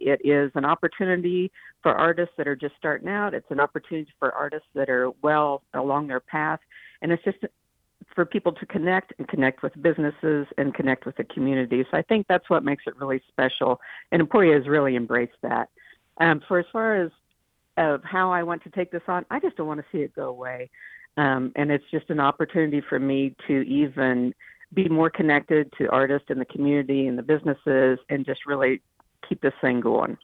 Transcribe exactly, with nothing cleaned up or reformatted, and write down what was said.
It is an opportunity for artists that are just starting out. It's an opportunity for artists that are well along their path. And it's just for people to connect and connect with businesses and connect with the community. So I think that's what makes it really special. And Emporia has really embraced that. Um, for as far as of how I want to take this on, I just don't want to see it go away. Um, and it's just an opportunity for me to even be more connected to artists and the community and the businesses and just really keep this thing going.